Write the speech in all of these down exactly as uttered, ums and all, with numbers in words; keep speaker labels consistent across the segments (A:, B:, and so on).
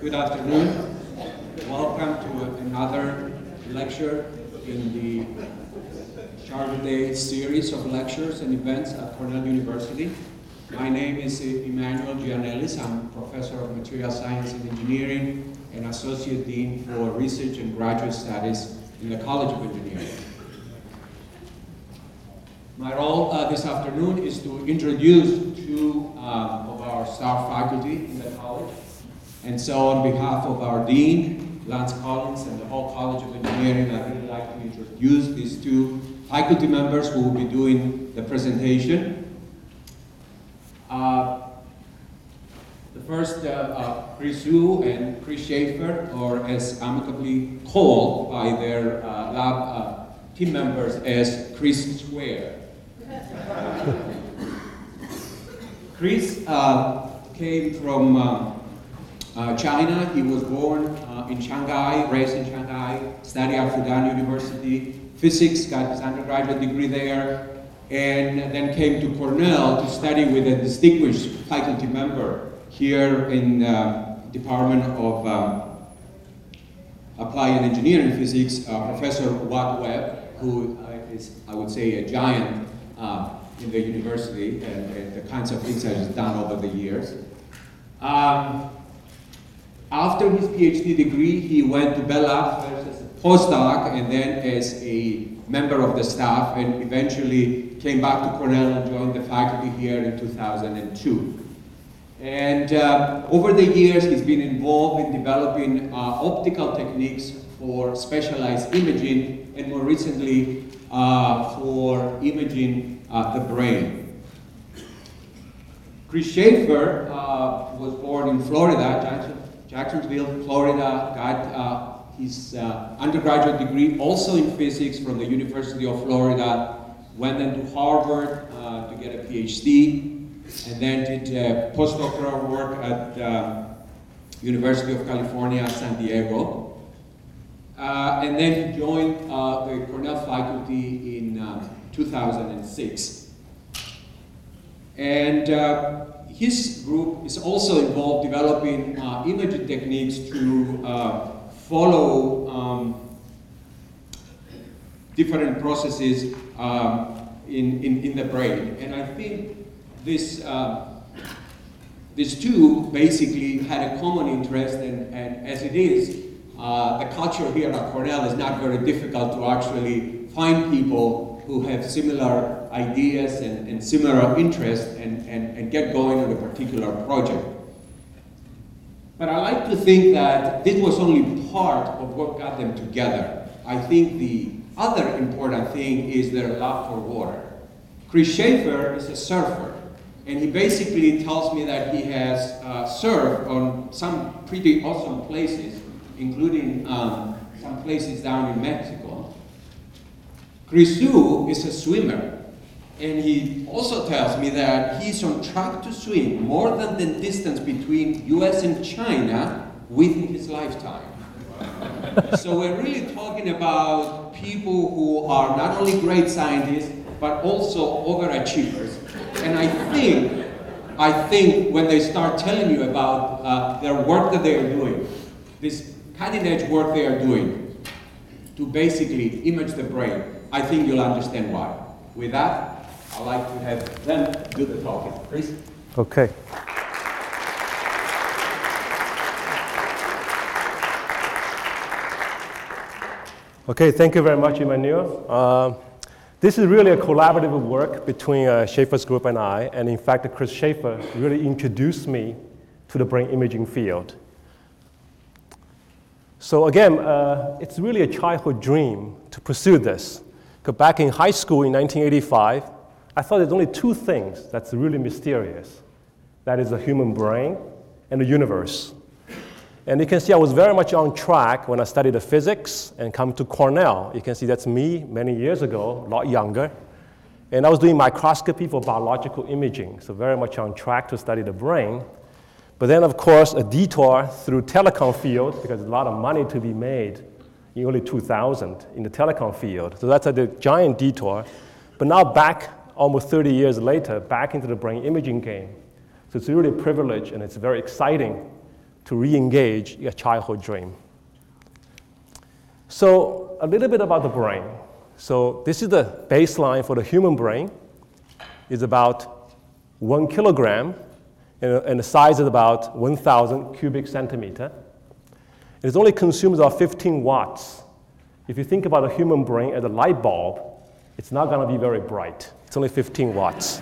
A: Good afternoon. Welcome to another lecture in the Chardonnay series of lectures and events at Cornell University. My name is Emmanuel Gianellis. I'm Professor of Material Science and Engineering and Associate Dean for Research and Graduate Studies in the College of Engineering. My role uh, this afternoon is to introduce two uh, of our staff faculty in the college. And so on behalf of our Dean, Lance Collins, and the whole College of Engineering, I'd really like to introduce these two faculty members who will be doing the presentation. Uh, the first, uh, uh, Chris Wu and Chris Schaefer, or as amicably called by their uh, lab uh, team members as Chris Square. Chris uh, came from uh, uh, China. He was born uh, in Shanghai, raised in Shanghai, studied at Fudan University, physics, got his undergraduate degree there, and then came to Cornell to study with a distinguished faculty member here in the uh, Department of uh, Applied Engineering Physics, uh, Professor Watt Webb, who uh, is, I would say, a giant uh, in the university and, and the kinds of things that he's done over the years. Um, after his PhD degree, he went to Bell Labs first as a postdoc and then as a member of the staff, and eventually came back to Cornell and joined the faculty here in two thousand two. And uh, over the years, he's been involved in developing uh, optical techniques for specialized imaging, and more recently, uh, for imaging uh, the brain. Chris Schaefer uh, was born in Florida, Jackson, Jacksonville, Florida, got uh, his uh, undergraduate degree also in physics from the University of Florida, went then to Harvard uh, to get a PhD, and then did uh, postdoctoral work at uh, University of California, San Diego. Uh, and then he joined uh, the Cornell faculty in uh, two thousand six. And uh, his group is also involved developing uh, imaging techniques to uh, follow um, different processes um, in, in, in the brain. And I think this, uh, these two basically had a common interest, and, and as it is, uh, the culture here at Cornell is not very difficult to actually find people who have similar ideas and, and similar interests and, and, and get going on a particular project. But I like to think that this was only part of what got them together. I think the other important thing is their love for water. Chris Schaefer is a surfer, and he basically tells me that he has uh, surfed on some pretty awesome places, including um, some places down in Mexico. Chris Wu is a swimmer, and he also tells me that he's on track to swim more than the distance between U S and China within his lifetime. So we're really talking about people who are not only great scientists, but also overachievers. And I think, I think when they start telling you about uh, their work that they are doing, this cutting-edge work they are doing to basically image the brain, I think you'll understand why. With that, I'd like to have them do the talking. Chris?
B: Okay. Okay, thank you very much, Emmanuel. Uh, this is really a collaborative work between uh, Schaefer's group and I, and in fact, Chris Schaefer really introduced me to the brain imaging field. So again, uh, it's really a childhood dream to pursue this. Because back in high school in nineteen eighty-five, I thought there's only two things that's really mysterious. That is the human brain and the universe. And you can see I was very much on track when I studied the physics and come to Cornell. You can see that's me many years ago, a lot younger. And I was doing microscopy for biological imaging, so very much on track to study the brain. But then, of course, a detour through telecom field, because there's a lot of money to be made in early two thousand in the telecom field. So that's a giant detour. But now back, almost thirty years later, back into the brain imaging game. So it's really a privilege, and it's very exciting to re-engage your childhood dream. So a little bit about the brain. So this is the baseline for the human brain. It's about one kilogram, and the size is about one thousand cubic centimeter. It only consumes about fifteen watts. If you think about a human brain as a light bulb, it's not going to be very bright. It's only fifteen watts.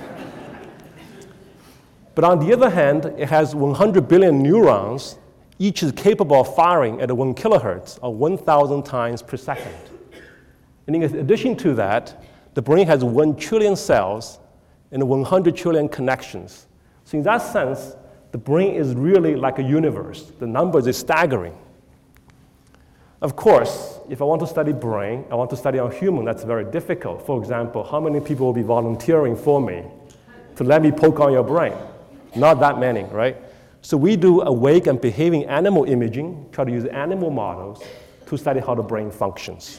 B: But on the other hand, it has one hundred billion neurons. Each is capable of firing at one kilohertz, or one thousand times per second. And in addition to that, the brain has one trillion cells and one hundred trillion connections. So in that sense, the brain is really like a universe. The numbers is staggering. Of course, if I want to study brain, I want to study on human, that's very difficult. For example, how many people will be volunteering for me to let me poke on your brain? Not that many, right? So we do awake and behaving animal imaging, try to use animal models to study how the brain functions.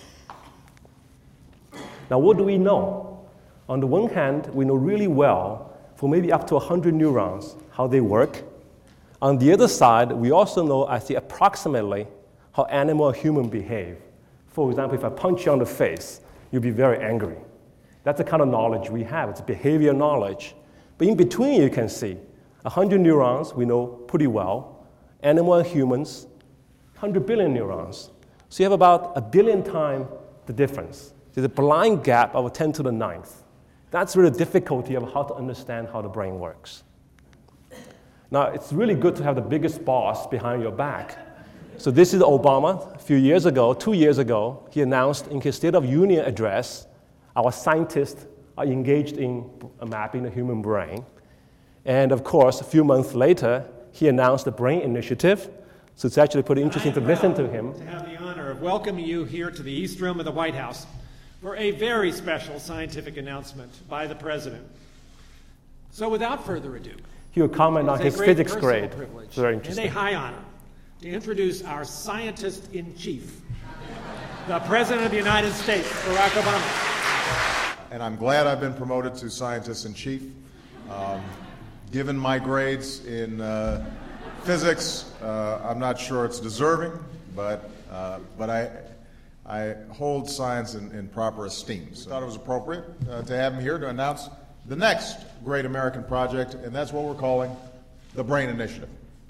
B: Now, what do we know? On the one hand, we know really well, for maybe up to one hundred neurons, how they work. On the other side, we also know, I think, approximately how animal and human behave. For example, if I punch you on the face, you'll be very angry. That's the kind of knowledge we have. It's behavior knowledge. But in between, you can see one hundred neurons we know pretty well. Animal and humans, one hundred billion neurons. So you have about a billion times the difference. There's a blind gap of ten to the ninth. That's really the difficulty of how to understand how the brain works. Now, it's really good to have the biggest boss behind your back. So this is Obama. A few years ago, two years ago, he announced in his State of Union address, our scientists are engaged in mapping the human brain. And of course, a few months later, he announced the Brain Initiative. So it's actually pretty interesting to listen to him.
C: To have the honor of welcoming you here to the East Room of the White House for a very special scientific announcement by the President. So without further ado,
B: he will comment on his physics grade.
C: Privilege
B: very interesting.
C: and a high honor to introduce our scientist-in-chief, the President of the United States, Barack Obama.
D: And I'm glad I've been promoted to scientist-in-chief. Um, given my grades in uh, physics, uh, I'm not sure it's deserving, but uh, but I I hold science in, in proper esteem. So I thought it was appropriate uh, to have him here to announce the next great American project, and that's what we're calling the Brain Initiative.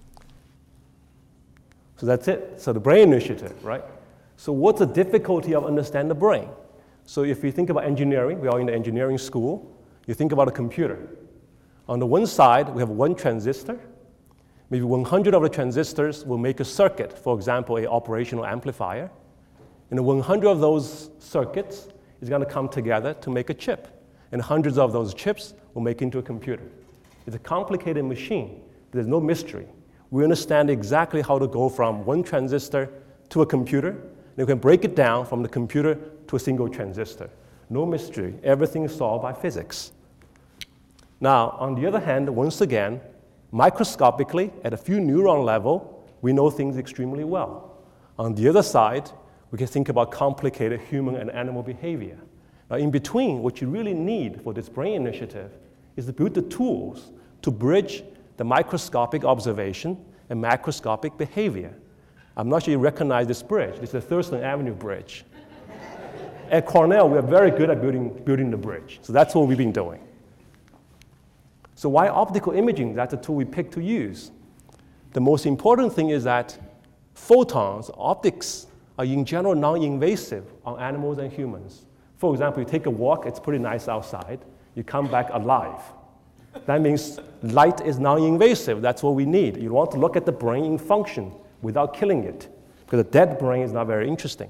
B: So that's it. So the Brain Initiative, right? So what's the difficulty of understanding the brain? So if you think about engineering, we are in the engineering school, you think about a computer. On the one side, we have one transistor. Maybe one hundred of the transistors will make a circuit, for example, an operational amplifier. And one hundred of those circuits is going to come together to make a chip. And hundreds of those chips will make into a computer. It's a complicated machine. There's no mystery. We understand exactly how to go from one transistor to a computer. And we can break it down from the computer to a single transistor. No mystery. Everything is solved by physics. Now, on the other hand, once again, microscopically, at a few neuron level, we know things extremely well. On the other side, we can think about complicated human and animal behavior. Now, in between, what you really need for this Brain Initiative is to build the tools to bridge the microscopic observation and macroscopic behavior. I'm not sure you recognize this bridge. This is the Thurston Avenue Bridge. At Cornell, we are very good at building, building the bridge. So that's what we've been doing. So why optical imaging? That's the tool we picked to use. The most important thing is that photons, optics, are in general non-invasive on animals and humans. For example, you take a walk, it's pretty nice outside, you come back alive. That means light is non-invasive, that's what we need. You want to look at the brain in function without killing it, because a dead brain is not very interesting.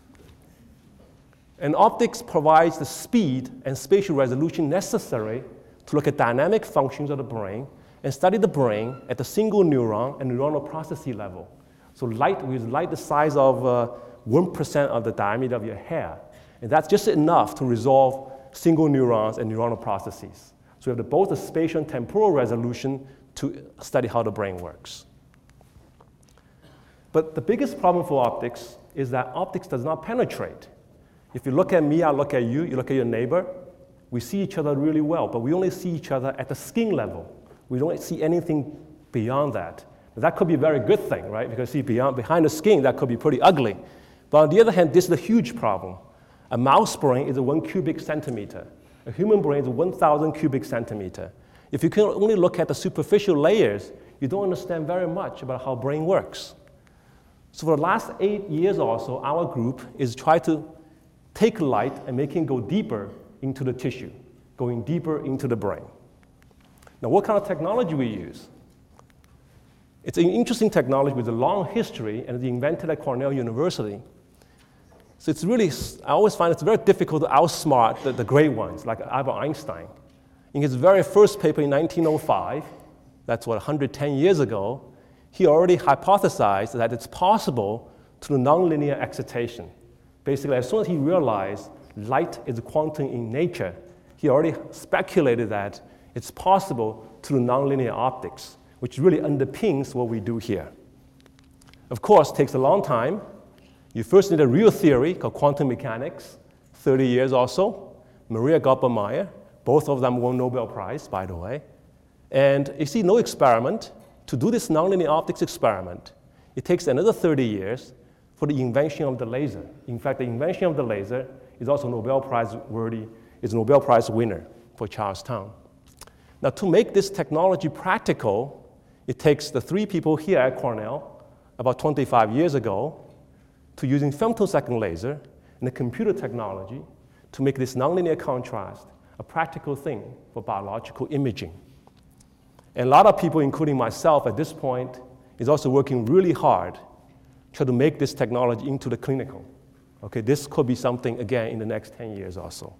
B: And optics provides the speed and spatial resolution necessary to look at dynamic functions of the brain and study the brain at the single neuron and neuronal processing level. So light, with light the size of uh, one percent of the diameter of your hair. And that's just enough to resolve single neurons and neuronal processes. So we have the, both the spatial and temporal resolution to study how the brain works. But the biggest problem for optics is that optics does not penetrate. If you look at me, I look at you, you look at your neighbor, we see each other really well, but we only see each other at the skin level. We don't see anything beyond that. That could be a very good thing, right? Because see, beyond, behind the skin, that could be pretty ugly. But on the other hand, this is a huge problem. A mouse brain is a one cubic centimeter. A human brain is one thousand cubic centimeter. If you can only look at the superficial layers, you don't understand very much about how brain works. So for the last eight years or so, our group is trying to take light and make it go deeper into the tissue, going deeper into the brain. Now, what kind of technology we use? It's an interesting technology with a long history, and it's invented at Cornell University. So it's really, I always find it's very difficult to outsmart the, the great ones, like Albert Einstein. In his very first paper in nineteen oh five, that's what, one hundred ten years ago, he already hypothesized that it's possible to do nonlinear excitation. Basically, as soon as he realized light is quantum in nature, he already speculated that it's possible to do nonlinear optics, which really underpins what we do here. Of course, it takes a long time. You first need a real theory called quantum mechanics, thirty years or so. Maria Gopper-Meyer, both of them won Nobel Prize, by the way. And you see, no experiment. To do this nonlinear optics experiment, it takes another thirty years for the invention of the laser. In fact, the invention of the laser is also Nobel Prize worthy, is a Nobel Prize winner for Charlestown. Now, to make this technology practical, it takes the three people here at Cornell about twenty-five years ago to using femtosecond laser and the computer technology to make this nonlinear contrast a practical thing for biological imaging. And a lot of people, including myself at this point, is also working really hard to try to make this technology into the clinical. Okay, this could be something, again, in the next ten years or so.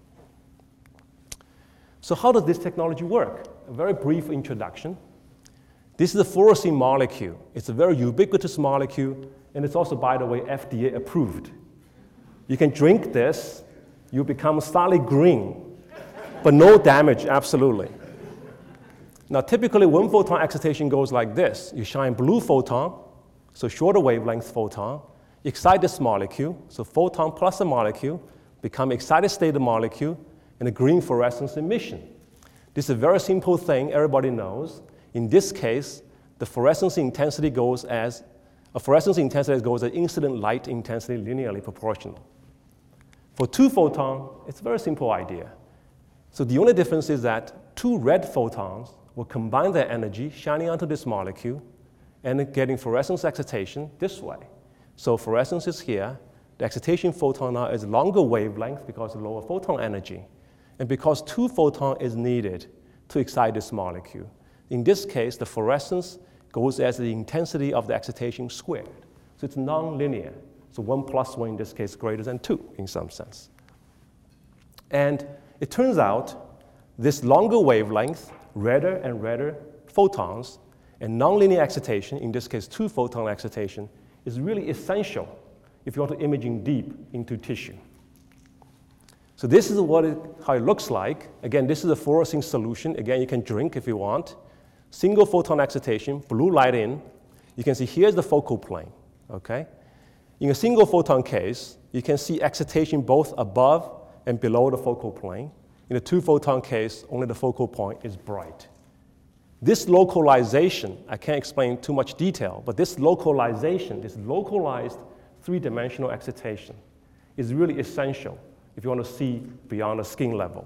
B: So how does this technology work? A very brief introduction. This is a fluorescein molecule. It's a very ubiquitous molecule, and it's also, by the way, F D A approved. You can drink this, you become slightly green, but no damage, absolutely. Now, typically, one photon excitation goes like this. You shine blue photon, so shorter wavelength photon, excite this molecule, so photon plus a molecule become excited state molecule, and a green fluorescence emission. This is a very simple thing everybody knows. In this case, the fluorescence intensity goes as, a fluorescence intensity goes as incident light intensity linearly proportional. For two photon, it's a very simple idea. So the only difference is that two red photons will combine their energy, shining onto this molecule, and getting fluorescence excitation this way. So fluorescence is here. The excitation photon now is longer wavelength because of lower photon energy, and because two photon is needed to excite this molecule. In this case, the fluorescence goes as the intensity of the excitation squared. So it's non-linear. So one plus one in this case is greater than two in some sense. And it turns out this longer wavelength, redder and redder photons, and nonlinear excitation, in this case two photon excitation, is really essential if you want to imaging deep into tissue. So this is what it, how it looks like. Again, this is a fluorescing solution. Again, you can drink if you want. Single photon excitation, blue light in. You can see here's the focal plane, okay? In a single photon case, you can see excitation both above and below the focal plane. In a two photon case, only the focal point is bright. This localization, I can't explain too much detail, but this localization, this localized three-dimensional excitation is really essential if you want to see beyond the skin level.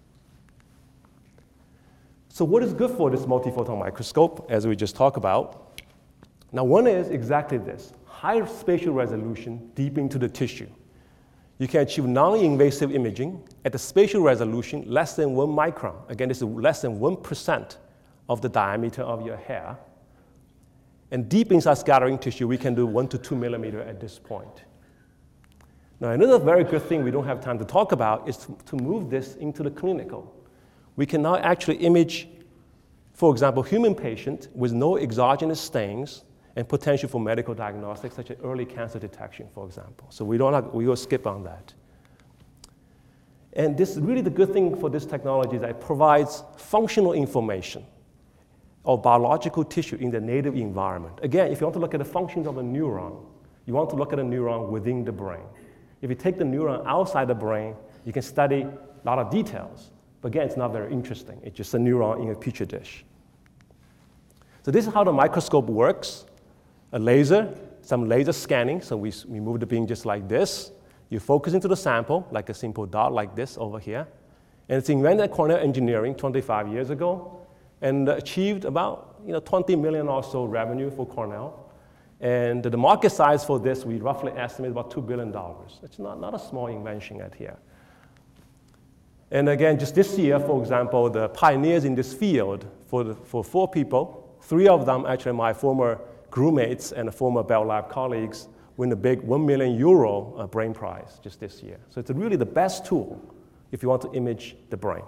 B: So what is good for this multiphoton microscope, as we just talked about? Now, one is exactly this, high spatial resolution deep into the tissue. You can achieve non-invasive imaging at the spatial resolution less than one micron. Again, this is less than one percent of the diameter of your hair. And deep inside scattering tissue, we can do one to two millimeter at this point. Now, another very good thing we don't have time to talk about is to, to move this into the clinical. We can now actually image, for example, human patient with no exogenous stains and potential for medical diagnostics, such as early cancer detection, for example. So we don't have, we will skip on that. And this really the good thing for this technology is that it provides functional information of biological tissue in the native environment. Again, if you want to look at the functions of a neuron, you want to look at a neuron within the brain. If you take the neuron outside the brain, you can study a lot of details. But again, it's not very interesting. It's just a neuron in a petri dish. So this is how the microscope works. A laser, some laser scanning, so we, we move the beam just like this. You focus into the sample, like a simple dot like this over here. And it's invented at Cornell Engineering twenty-five years ago, and achieved about you know, twenty million or so revenue for Cornell. And the market size for this, we roughly estimate about two billion dollars. It's not, not a small invention at here. And again, just this year, for example, the pioneers in this field, for, the, for four people, three of them actually my former crewmates and former Bell Lab colleagues, win a big one million euro uh, brain prize just this year. So it's really the best tool if you want to image the brain.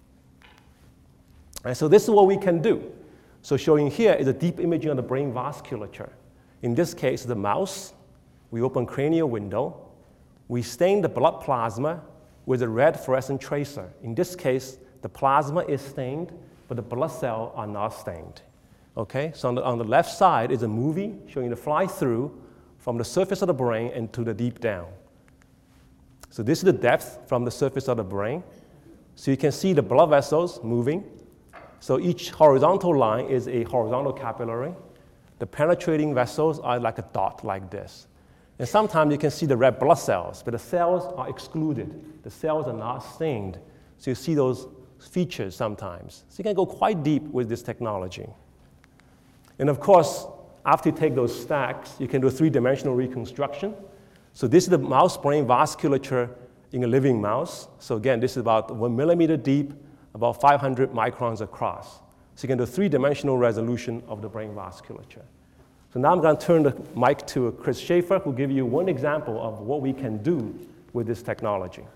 B: And so this is what we can do. So showing here is a deep imaging of the brain vasculature. In this case, the mouse, we open cranial window, we stain the blood plasma with a red fluorescent tracer. In this case, the plasma is stained, but the blood cells are not stained. Okay, so on the, on the left side is a movie showing the fly-through from the surface of the brain and to the deep down. So this is the depth from the surface of the brain. So you can see the blood vessels moving. So each horizontal line is a horizontal capillary. The penetrating vessels are like a dot like this. And sometimes you can see the red blood cells, but the cells are excluded. The cells are not stained. So you see those features sometimes. So you can go quite deep with this technology. And of course, after you take those stacks, you can do a three-dimensional reconstruction. So this is the mouse brain vasculature in a living mouse. So again, this is about one millimeter deep, about five hundred microns across. So you can do a three-dimensional resolution of the brain vasculature. So now I'm going to turn the mic to Chris Schaefer, who will give you one example of what we can do with this technology.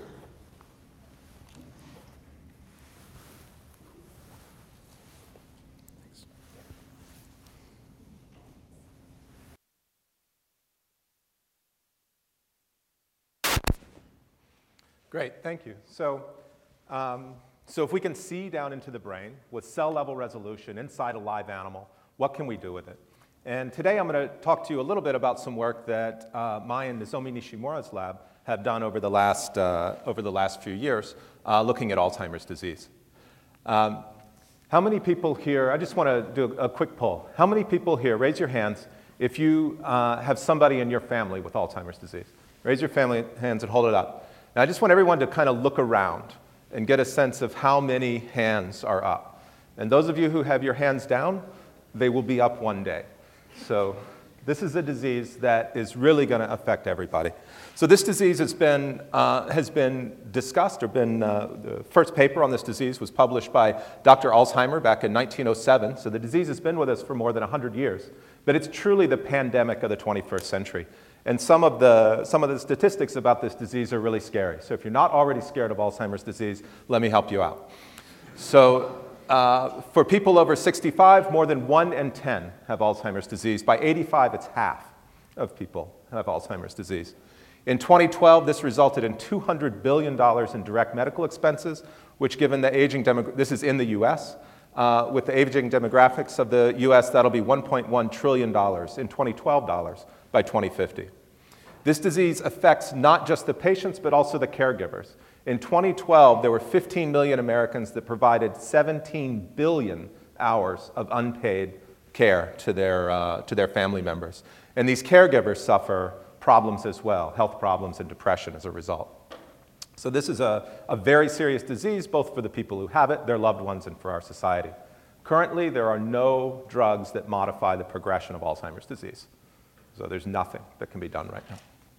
E: Great, thank you. So, um, so if we can see down into the brain with cell-level resolution inside a live animal, what can we do with it? And today I'm going to talk to you a little bit about some work that uh, Mai and Nozomi Nishimura's lab have done over the last, uh, over the last few years uh, looking at Alzheimer's disease. Um, how many people here, I just want to do a quick poll. How many people here, raise your hands, if you uh, have somebody in your family with Alzheimer's disease? Raise your family hands and hold it up. Now I just want everyone to kind of look around and get a sense of how many hands are up. And those of you who have your hands down, they will be up one day. So this is a disease that is really going to affect everybody. So this disease has been, uh, has been discussed, or been, uh, the first paper on this disease was published by Doctor Alzheimer back in nineteen oh seven. So the disease has been with us for more than one hundred years. But it's truly the pandemic of the twenty-first century. And some of, the, some of the statistics about this disease are really scary. So if you're not already scared of Alzheimer's disease, let me help you out. So uh, for people over sixty-five, more than one in ten have Alzheimer's disease. By eighty-five, it's half of people have Alzheimer's disease. In twenty twelve, this resulted in two hundred billion dollars in direct medical expenses, which given the aging demographics, this is in the U S, uh, with the aging demographics of the U S, that'll be one point one trillion dollars in twenty twelve dollars by twenty fifty. This disease affects not just the patients, but also the caregivers. In twenty twelve, there were fifteen million Americans that provided seventeen billion hours of unpaid care to their, uh, to their family members. And these caregivers suffer problems as well, health problems and depression as a result. So this is a, a very serious disease, both for the people who have it, their loved ones, and for our society. Currently, there are no drugs that modify the progression of Alzheimer's disease. So there's nothing that can be done right now.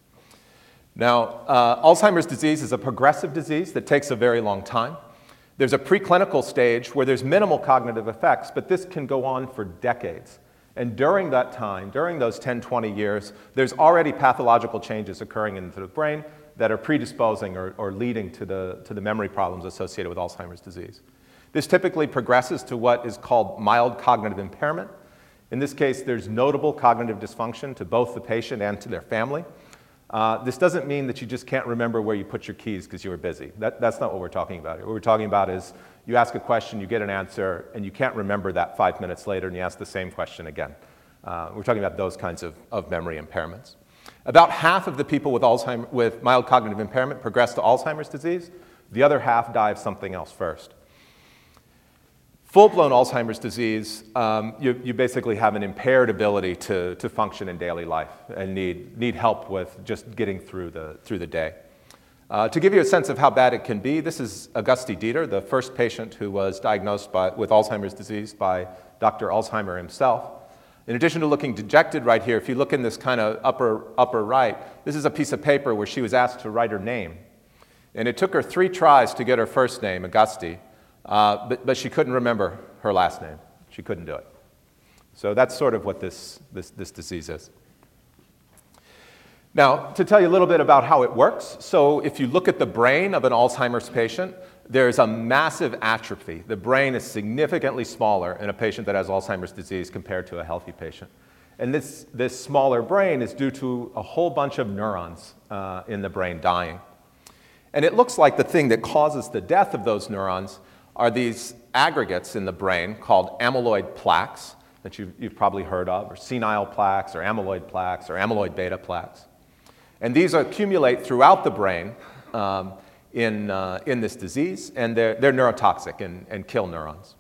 E: Now, uh, Alzheimer's disease is a progressive disease that takes a very long time. There's a preclinical stage where there's minimal cognitive effects, but this can go on for decades. And during that time, during those ten, twenty years, there's already pathological changes occurring in the brain that are predisposing or, or leading to the, to the memory problems associated with Alzheimer's disease. This typically progresses to what is called mild cognitive impairment. In this case, there's notable cognitive dysfunction to both the patient and to their family. Uh, this doesn't mean that you just can't remember where you put your keys because you were busy. That, that's not what we're talking about here. What we're talking about is you ask a question, you get an answer, and you can't remember that five minutes later, and you ask the same question again. Uh, we're talking about those kinds of, of memory impairments. About half of the people with, Alzheimer, with mild cognitive impairment progress to Alzheimer's disease. The other half die of something else first. Full-blown Alzheimer's disease, um, you, you basically have an impaired ability to, to function in daily life and need, need help with just getting through the, through the day. Uh, to give you a sense of how bad it can be, this is Auguste Deter, the first patient who was diagnosed by, with Alzheimer's disease by Doctor Alzheimer himself. In addition to looking dejected right here, if you look in this kind of upper, upper right, this is a piece of paper where she was asked to write her name. And it took her three tries to get her first name, Auguste, uh, but, but she couldn't remember her last name. She couldn't do it. So that's sort of what this, this, this disease is. Now, to tell you a little bit about how it works, so if you look at the brain of an Alzheimer's patient, there's a massive atrophy. The brain is significantly smaller in a patient that has Alzheimer's disease compared to a healthy patient. And this, this smaller brain is due to a whole bunch of neurons uh, in the brain dying. And it looks like the thing that causes the death of those neurons are these aggregates in the brain called amyloid plaques that you've, you've probably heard of, or senile plaques, or amyloid plaques, or amyloid beta plaques. And these accumulate throughout the brain um, in, uh, in this disease, and they're, they're neurotoxic and, and kill neurons.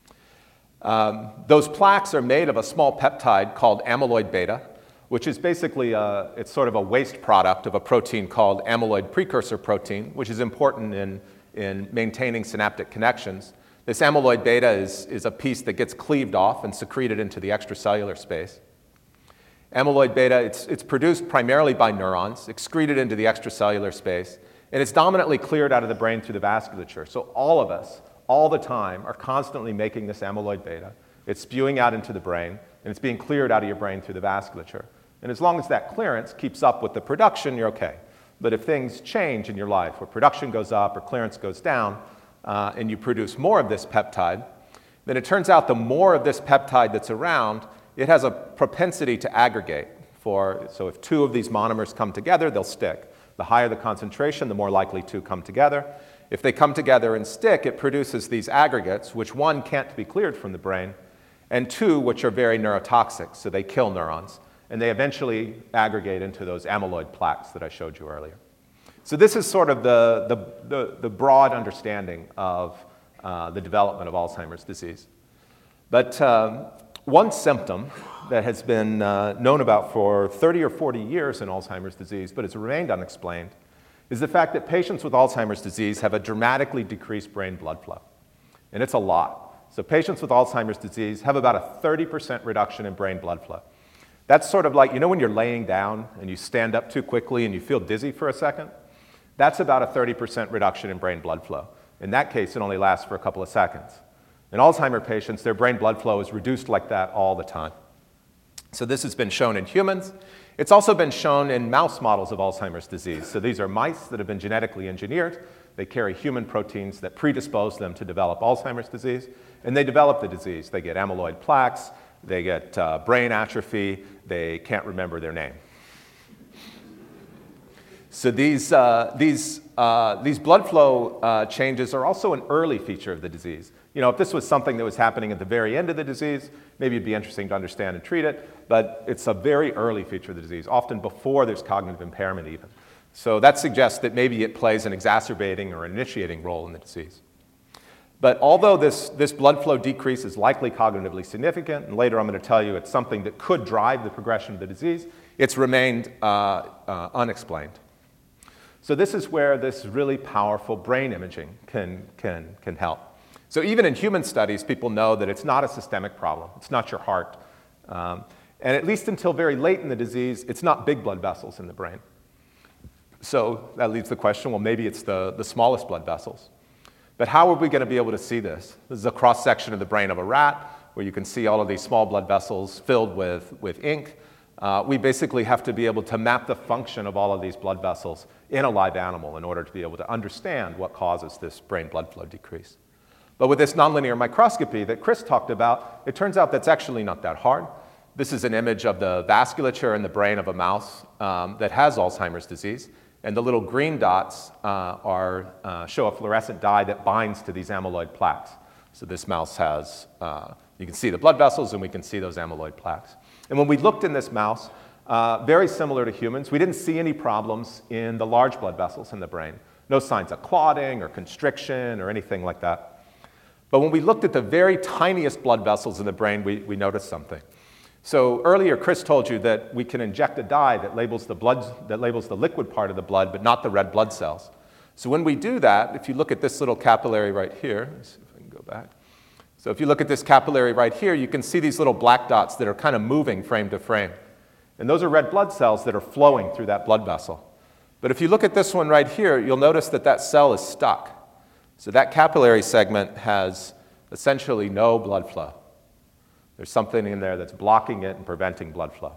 E: Um, those plaques are made of a small peptide called amyloid beta, which is basically a, it's sort of a waste product of a protein called amyloid precursor protein, which is important in, in maintaining synaptic connections. This amyloid beta is, is a piece that gets cleaved off and secreted into the extracellular space. Amyloid beta, it's, it's produced primarily by neurons, excreted into the extracellular space, and it's dominantly cleared out of the brain through the vasculature. So all of us, all the time, are constantly making this amyloid beta. It's spewing out into the brain, and it's being cleared out of your brain through the vasculature. And as long as that clearance keeps up with the production, you're okay. But if things change in your life, where production goes up or clearance goes down, uh, and you produce more of this peptide, then it turns out the more of this peptide that's around, it has a propensity to aggregate. For, so if two of these monomers come together, they'll stick. The higher the concentration, the more likely two come together. If they come together and stick, it produces these aggregates, which one, can't be cleared from the brain, and two, which are very neurotoxic, so they kill neurons. And they eventually aggregate into those amyloid plaques that I showed you earlier. So this is sort of the, the, the, the broad understanding of uh, the development of Alzheimer's disease. But um, one symptom that has been uh, known about for thirty or forty years in Alzheimer's disease, but has remained unexplained, is the fact that patients with Alzheimer's disease have a dramatically decreased brain blood flow. And it's a lot. So patients with Alzheimer's disease have about a thirty percent reduction in brain blood flow. That's sort of like, you know when you're laying down and you stand up too quickly and you feel dizzy for a second? That's about a thirty percent reduction in brain blood flow. In that case, it only lasts for a couple of seconds. In Alzheimer's patients, their brain blood flow is reduced like that all the time. So this has been shown in humans. It's also been shown in mouse models of Alzheimer's disease. So these are mice that have been genetically engineered. They carry human proteins that predispose them to develop Alzheimer's disease, and they develop the disease. They get amyloid plaques, they get uh, brain atrophy, they can't remember their name. So these, uh, these, uh, these blood flow uh, changes are also an early feature of the disease. You know, if this was something that was happening at the very end of the disease, maybe it'd be interesting to understand and treat it, but it's a very early feature of the disease, often before there's cognitive impairment even. So that suggests that maybe it plays an exacerbating or initiating role in the disease. But although this, this blood flow decrease is likely cognitively significant, and later I'm going to tell you it's something that could drive the progression of the disease, it's remained uh, uh, unexplained. So this is where this really powerful brain imaging can, can, can help. So even in human studies, people know that it's not a systemic problem. It's not your heart. Um, and at least until very late in the disease, it's not big blood vessels in the brain. So that leads the question, well, maybe it's the, the smallest blood vessels. But how are we going to be able to see this? This is a cross-section of the brain of a rat, where you can see all of these small blood vessels filled with, with ink. Uh, we basically have to be able to map the function of all of these blood vessels in a live animal in order to be able to understand what causes this brain blood flow decrease. But with this nonlinear microscopy that Chris talked about, it turns out that's actually not that hard. This is an image of the vasculature in the brain of a mouse um, that has Alzheimer's disease. And the little green dots uh, are, uh, show a fluorescent dye that binds to these amyloid plaques. So this mouse has, uh, you can see the blood vessels and we can see those amyloid plaques. And when we looked in this mouse, uh, very similar to humans, we didn't see any problems in the large blood vessels in the brain. No signs of clotting or constriction or anything like that. But when we looked at the very tiniest blood vessels in the brain, we, we noticed something. So earlier, Chris told you that we can inject a dye that labels the blood, that labels the liquid part of the blood, but not the red blood cells. So when we do that, if you look at this little capillary right here, let's see if I can go back. So if you look at this capillary right here, you can see these little black dots that are kind of moving frame to frame. And those are red blood cells that are flowing through that blood vessel. But if you look at this one right here, you'll notice that that cell is stuck. So that capillary segment has essentially no blood flow. There's something in there that's blocking it and preventing blood flow.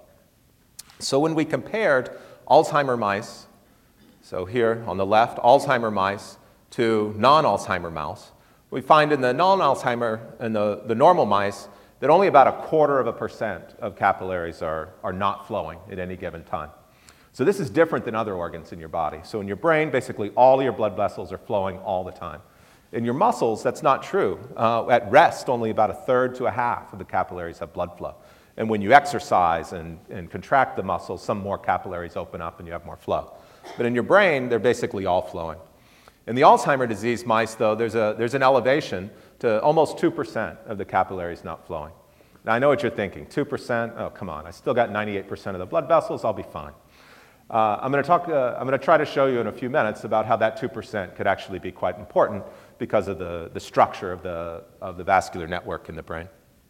E: So when we compared Alzheimer mice, so here on the left, Alzheimer mice to non-Alzheimer mouse, we find in the non-Alzheimer and the, the normal mice that only about a quarter of a percent of capillaries are, are not flowing at any given time. So this is different than other organs in your body. So in your brain, basically all your blood vessels are flowing all the time. In your muscles, that's not true. Uh, at rest, only about a third to a half of the capillaries have blood flow. And when you exercise and, and contract the muscles, some more capillaries open up and you have more flow. But in your brain, they're basically all flowing. In the Alzheimer's disease mice, though, there's, a, there's an elevation to almost two percent of the capillaries not flowing. Now, I know what you're thinking. two percent? Oh, come on. I still got ninety-eight percent of the blood vessels. I'll be fine. Uh, I'm going to talk. Uh, I'm going to try to show you in a few minutes about how that two percent could actually be quite important because of the, the structure of the, of the vascular network in the brain.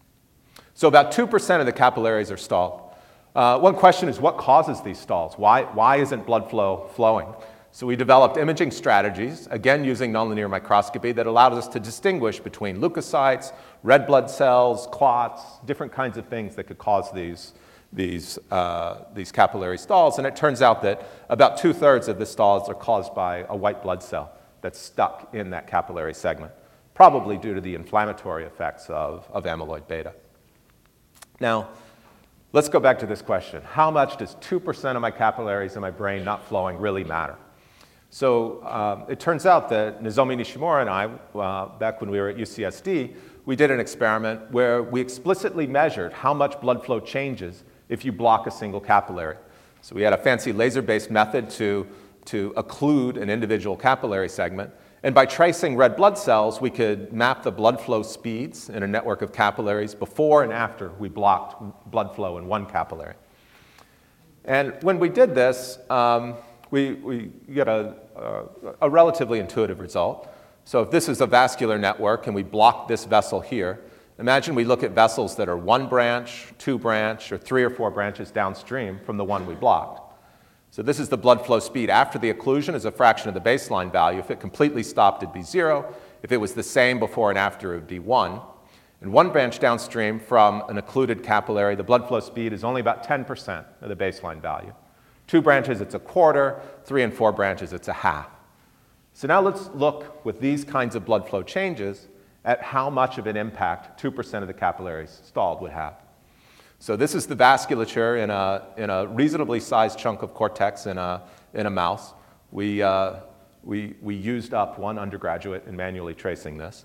E: So about two percent of the capillaries are stalled. Uh, one question is, what causes these stalls? Why, why isn't blood flow flowing? So we developed imaging strategies, again using nonlinear microscopy, that allowed us to distinguish between leukocytes, red blood cells, clots, different kinds of things that could cause these, these, uh, these capillary stalls. And it turns out that about two-thirds of the stalls are caused by a white blood cell that's stuck in that capillary segment, probably due to the inflammatory effects of, of amyloid beta. Now, let's go back to this question. How much does two percent of my capillaries in my brain not flowing really matter? So um, it turns out that Nozomi Nishimura and I, uh, back when we were at U C S D, we did an experiment where we explicitly measured how much blood flow changes if you block a single capillary. So we had a fancy laser-based method to, to occlude an individual capillary segment. And by tracing red blood cells, we could map the blood flow speeds in a network of capillaries before and after we blocked blood flow in one capillary. And when we did this, um, we, we get a, a, a relatively intuitive result. So if this is a vascular network and we block this vessel here, imagine we look at vessels that are one branch, two branch, or three or four branches downstream from the one we blocked. So this is the blood flow speed after the occlusion as a fraction of the baseline value. If it completely stopped, it'd be zero. If it was the same before and after, it would be one. And one branch downstream from an occluded capillary, the blood flow speed is only about ten percent of the baseline value. Two branches, it's a quarter. Three and four branches, it's a half. So now let's look with these kinds of blood flow changes at how much of an impact two percent of the capillaries stalled would have. So this is the vasculature in a, in a reasonably sized chunk of cortex in a, in a mouse. We, uh, we, we used up one undergraduate in manually tracing this.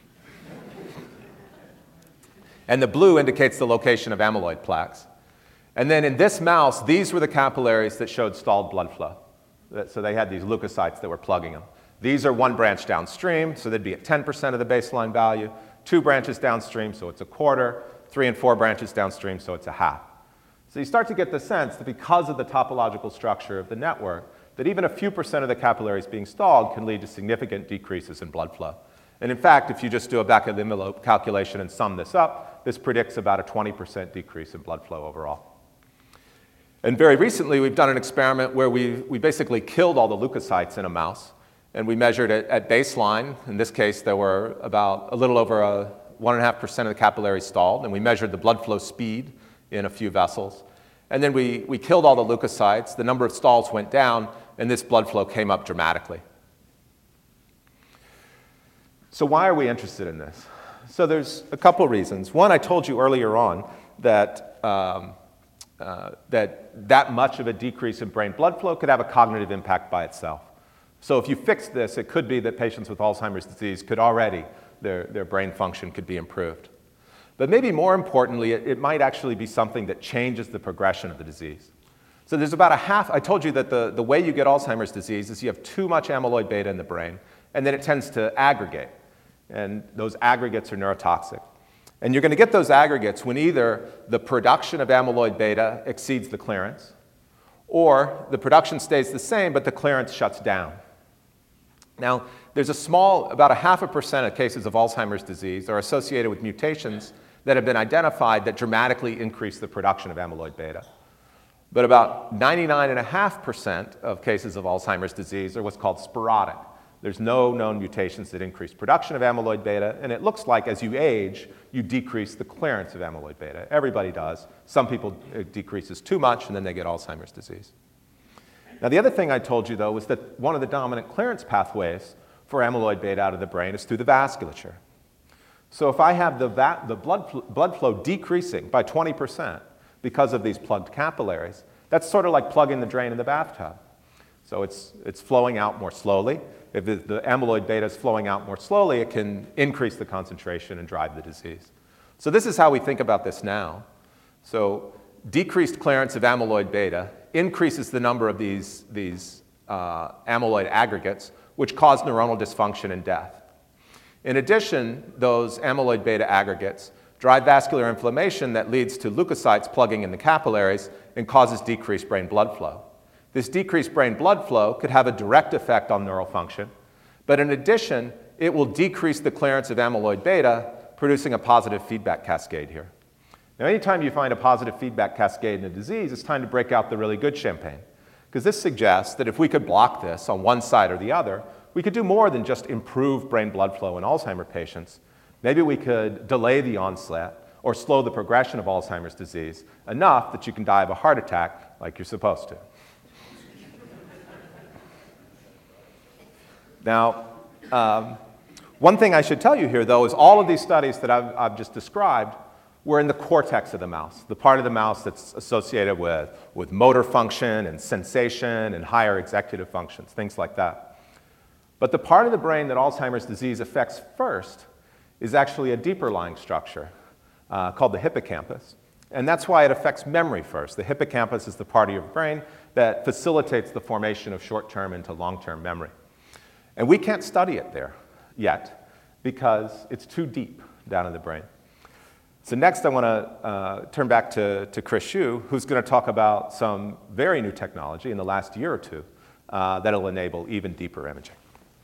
E: And the blue indicates the location of amyloid plaques. And then in this mouse, these were the capillaries that showed stalled blood flow. So they had these leukocytes that were plugging them. These are one branch downstream, so they'd be at ten percent of the baseline value. Two branches downstream, so it's a quarter. Three and four branches downstream, so it's a half. So you start to get the sense that because of the topological structure of the network, that even a few percent of the capillaries being stalled can lead to significant decreases in blood flow. And in fact, if you just do a back of the envelope calculation and sum this up, this predicts about a twenty percent decrease in blood flow overall. And very recently, we've done an experiment where we, we basically killed all the leukocytes in a mouse, and we measured it at baseline. In this case, there were about a little over a one point five percent of the capillaries stalled, and we measured the blood flow speed in a few vessels. And then we, we killed all the leukocytes, the number of stalls went down, and this blood flow came up dramatically. So why are we interested in this? So there's a couple reasons. One, I told you earlier on that um, uh, that that much of a decrease in brain blood flow could have a cognitive impact by itself. So if you fix this, it could be that patients with Alzheimer's disease could already Their, their brain function could be improved. But maybe more importantly, it, it might actually be something that changes the progression of the disease. So there's about a half, I told you that the, the way you get Alzheimer's disease is you have too much amyloid beta in the brain, and then it tends to aggregate. and those aggregates are neurotoxic. And you're going to get those aggregates when either the production of amyloid beta exceeds the clearance, or the production stays the same, but the clearance shuts down. Now, there's a small, about a half a percent of cases of Alzheimer's disease are associated with mutations that have been identified that dramatically increase the production of amyloid beta. But about ninety-nine point five percent of cases of Alzheimer's disease are what's called sporadic. There's no known mutations that increase production of amyloid beta, and it looks like as you age, you decrease the clearance of amyloid beta. Everybody does. Some people, it decreases too much, and then they get Alzheimer's disease. Now, the other thing I told you, though, was that one of the dominant clearance pathways for amyloid beta out of the brain is through the vasculature. So if I have the, va- the blood, fl- blood flow decreasing by twenty percent because of these plugged capillaries, that's sort of like plugging the drain in the bathtub. So it's, it's flowing out more slowly. If the, the amyloid beta is flowing out more slowly, it can increase the concentration and drive the disease. So this is how we think about this now. So decreased clearance of amyloid beta increases the number of these, these uh, amyloid aggregates, which cause neuronal dysfunction and death. In addition, those amyloid beta aggregates drive vascular inflammation that leads to leukocytes plugging in the capillaries and causes decreased brain blood flow. This decreased brain blood flow could have a direct effect on neural function, but in addition, it will decrease the clearance of amyloid beta, producing a positive feedback cascade here. Now, anytime you find a positive feedback cascade in a disease, it's time to break out the really good champagne, because this suggests that if we could block this on one side or the other, we could do more than just improve brain blood flow in Alzheimer's patients. Maybe we could delay the onset or slow the progression of Alzheimer's disease enough that you can die of a heart attack like you're supposed to. Now, um, one thing I should tell you here, though, is all of these studies that I've, I've just described were in the cortex of the mouse, the part of the mouse that's associated with, with motor function and sensation and higher executive functions, things like that. But the part of the brain that Alzheimer's disease affects first is actually a deeper lying structure uh, called the hippocampus. And that's why it affects memory first. The hippocampus is the part of your brain that facilitates the formation of short-term into long-term memory. And we can't study it there yet because it's too deep down in the brain. So next I want to uh, turn back to, to Chris Xu, who's going to talk about some very new technology in the last year or two uh, that will enable even deeper imaging.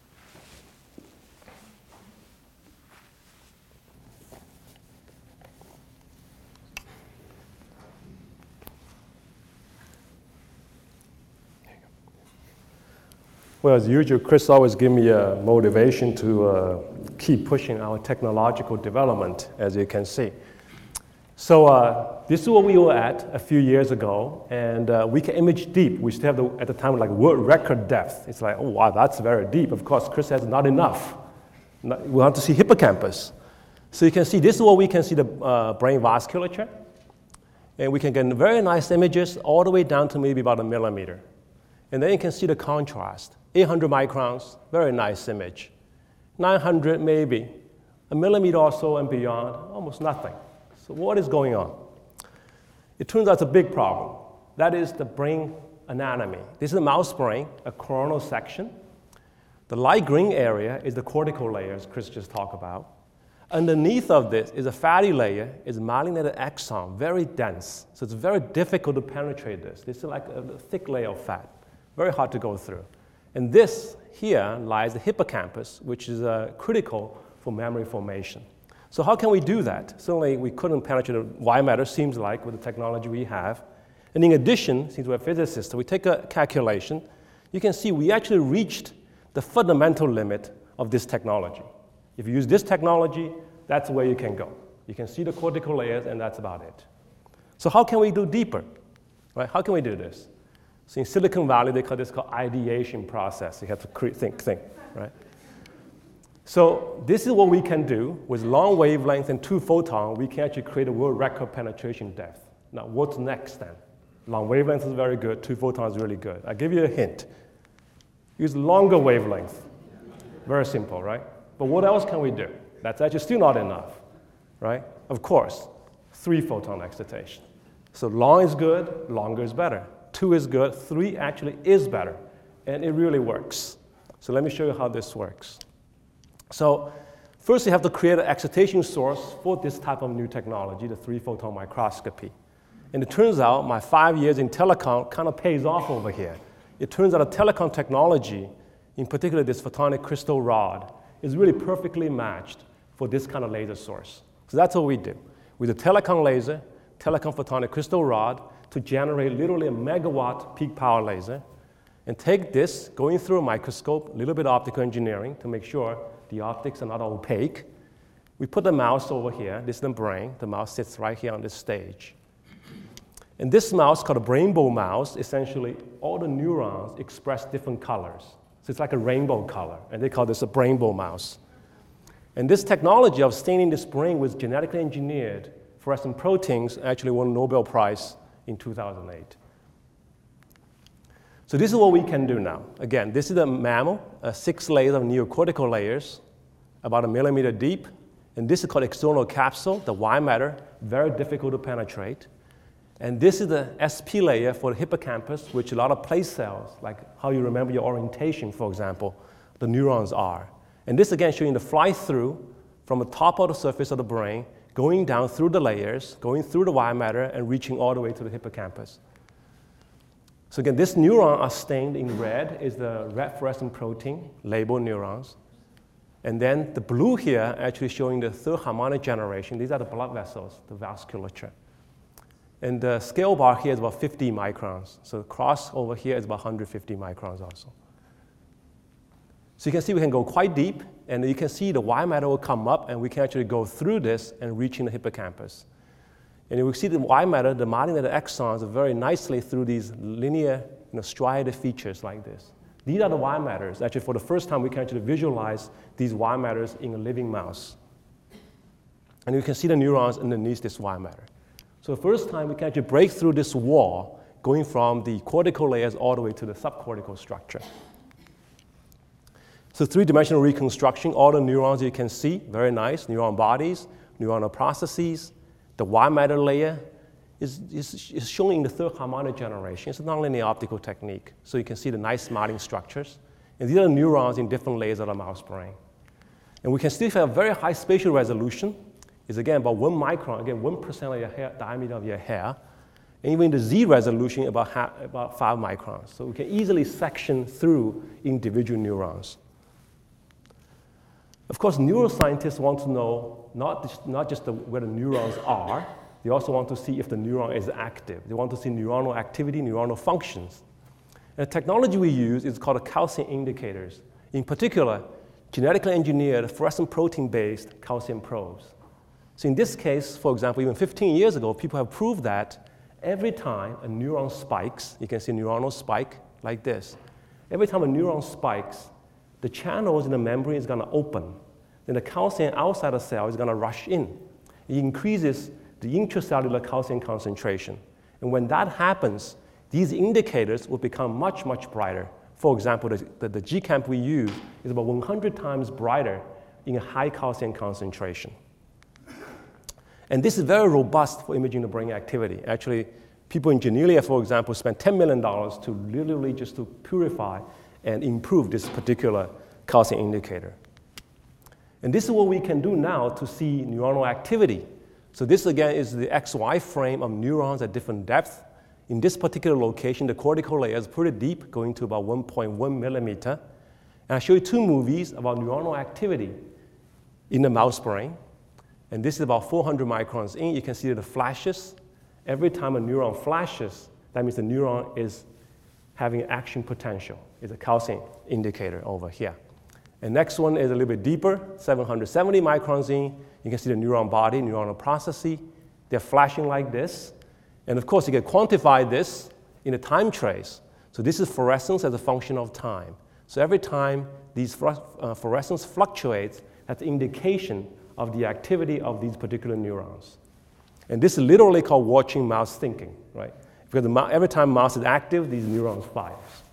B: Well, as usual, Chris always gives me a motivation to uh, keep pushing our technological development, as you can see. So uh, this is where we were at a few years ago, and uh, we can image deep. We still have, the, at the time, like world record depth. It's like, oh, wow, that's very deep. Of course, Chris has not enough. Not, we want to see hippocampus. So you can see, this is where we can see the uh, brain vasculature, and we can get very nice images all the way down to maybe about a millimeter. And then you can see the contrast. eight hundred microns, very nice image. nine hundred maybe, a millimeter or so and beyond, almost nothing. So what is going on? It turns out it's a big problem. That is the brain anatomy. This is a mouse brain, a coronal section. The light green area is the cortical layer, as Chris just talked about. Underneath of this is a fatty layer, is myelinated axon, very dense. So it's very difficult to penetrate this. This is like a thick layer of fat, very hard to go through. And this here lies the hippocampus, which is uh, critical for memory formation. So how can we do that? Certainly we couldn't penetrate the white matter, seems like, with the technology we have. And in addition, since we're physicists, we take a calculation. You can see we actually reached the fundamental limit of this technology. If you use this technology, that's where you can go. You can see the cortical layers, and that's about it. So how can we do deeper? Right? How can we do this? So in Silicon Valley, they call this called ideation process. You have to cre- think, think, right? So this is what we can do with long wavelength and two photons. We can actually create a world record penetration depth. Now, what's next then? Long wavelength is very good. Two photons is really good. I'll give you a hint. Use longer wavelength. Very simple, right? But what else can we do? That's actually still not enough, right? Of course, three photon excitation. So long is good, longer is better. Two is good, three actually is better, and it really works. So let me show you how this works. So First, you have to create an excitation source for this type of new technology, the three-photon microscopy. And it turns out my five years in telecom kind of pays off over here. It turns out a telecom technology, in particular this photonic crystal rod, is really perfectly matched for this kind of laser source. So that's what we do. With a telecom laser, telecom photonic crystal rod, to generate literally a megawatt peak power laser, and take this, going through a microscope, a little bit of optical engineering to make sure the optics are not opaque. We put the mouse over here. This is the brain. The mouse sits right here on this stage. And this mouse, called a rainbow mouse, essentially all the neurons express different colors. So it's like a rainbow color, and they call this a rainbow mouse. And this technology of staining this brain with genetically engineered fluorescent proteins actually won a Nobel Prize in two thousand eight. So this is what we can do now. Again, this is a mammal, uh, six layers of neocortical layers, about a millimeter deep. And this is called external capsule, the white matter, very difficult to penetrate. And this is the S P layer for the hippocampus, which a lot of place cells, like how you remember your orientation, for example, the neurons are. And this again showing the fly-through from the top of the surface of the brain, going down through the layers, going through the white matter, and reaching all the way to the hippocampus. So again, this neuron are stained in red, is the red fluorescent protein, labeled neurons. And then the blue here actually showing the third harmonic generation. These are the blood vessels, the vasculature. And the scale bar here is about fifty microns. So the cross over here is about one hundred fifty microns also. So you can see we can go quite deep, and you can see the white matter will come up, and we can actually go through this and reach in the hippocampus. And you will see the white matter, the myelinated axons, very nicely through these linear, you know, striated features like this. These are the white matters. Actually, for the first time, we can actually visualize these white matters in a living mouse. And you can see the neurons underneath this white matter. So the first time, we can actually break through this wall, going from the cortical layers all the way to the subcortical structure. So three-dimensional reconstruction, all the neurons you can see, very nice, neuron bodies, neuronal processes. The white matter layer is, is, is showing the third harmonic generation. It's a nonlinear optical technique, so you can see the nice smiling structures. And these are neurons in different layers of the mouse brain. And we can still have very high spatial resolution. It's again about one micron, again one percent of your hair, diameter of your hair. And even the Z resolution about, half, about five microns. So we can easily section through individual neurons. Of course, neuroscientists want to know not just, not just the, where the neurons are, they also want to see if the neuron is active. They want to see neuronal activity, neuronal functions. And the technology we use is called calcium indicators. In particular, genetically engineered fluorescent protein-based calcium probes. So in this case, for example, even fifteen years ago, people have proved that every time a neuron spikes, you can see a neuronal spike like this. Every time a neuron spikes, the channels in the membrane is going to open. Then the calcium outside the cell is going to rush in. It increases the intracellular calcium concentration. And when that happens, these indicators will become much, much brighter. For example, the, the, the G CAMP we use is about one hundred times brighter in a high calcium concentration. And this is very robust for imaging the brain activity. Actually, people in Janelia, for example, spent ten million dollars to literally just to purify and improve this particular calcium indicator. And this is what we can do now to see neuronal activity. So this, again, is the X Y frame of neurons at different depths. In this particular location, the cortical layer is pretty deep, going to about one point one millimeter. And I show you two movies about neuronal activity in the mouse brain. And this is about four hundred microns in. You can see the flashes. Every time a neuron flashes, that means the neuron is having action potential. It's a calcium indicator over here. And next one is a little bit deeper, seven hundred seventy microns in. You can see the neuron body, neuronal processes. They're flashing like this. And of course, you can quantify this in a time trace. So this is fluorescence as a function of time. So every time these uh, fluorescence fluctuates, that's an indication of the activity of these particular neurons. And this is literally called watching mouse thinking, right? Because the, every time mouse is active, these neurons fire.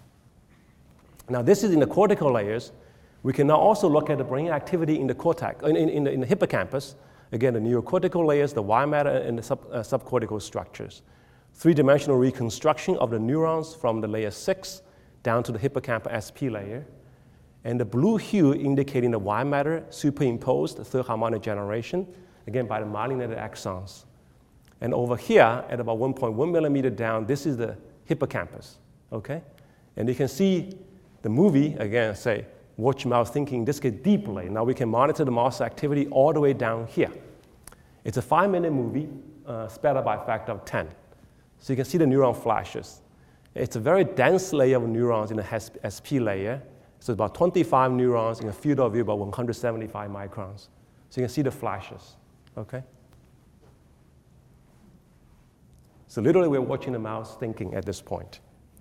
B: Now this is in the cortical layers. We can now also look at the brain activity in the cortex, in, in, in, the, in the hippocampus. Again, the neocortical layers, the white matter, and the sub, uh, subcortical structures. Three-dimensional reconstruction of the neurons from the layer six down to the hippocampal S P layer. And the blue hue indicating the white matter superimposed third harmonic generation, again by the myelinated axons. And over here, at about one point one millimeter down, this is the hippocampus, okay? And you can see the movie, again, say, watch mouse thinking, this gets deeply. Now we can monitor the mouse activity all the way down here. It's a five-minute movie, uh, sped up by a factor of ten. So you can see the neuron flashes. It's a very dense layer of neurons in the S P layer. So about twenty-five neurons in a field of view about one hundred seventy-five microns. So you can see the flashes, okay? So literally we're watching the mouse thinking at this point.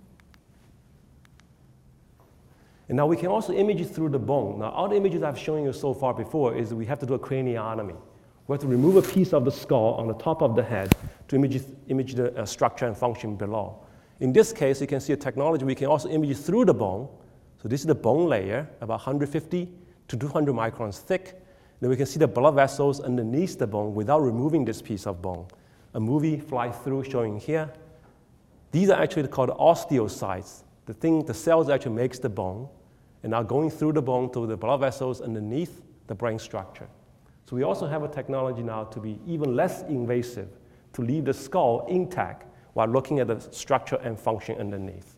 B: And now we can also image it through the bone. Now all the images I've shown you so far before is we have to do a craniotomy. We have to remove a piece of the skull on the top of the head to image, image the uh, structure and function below. In this case, you can see a technology we can also image it through the bone. So this is the bone layer, about one hundred fifty to two hundred microns thick. Then we can see the blood vessels underneath the bone without removing this piece of bone. A movie flies through showing here. These are actually called osteocytes. The thing, the cells actually makes the bone, and now going through the bone to the blood vessels underneath the brain structure. So we also have a technology now to be even less invasive, to leave the skull intact while looking at the structure and function underneath.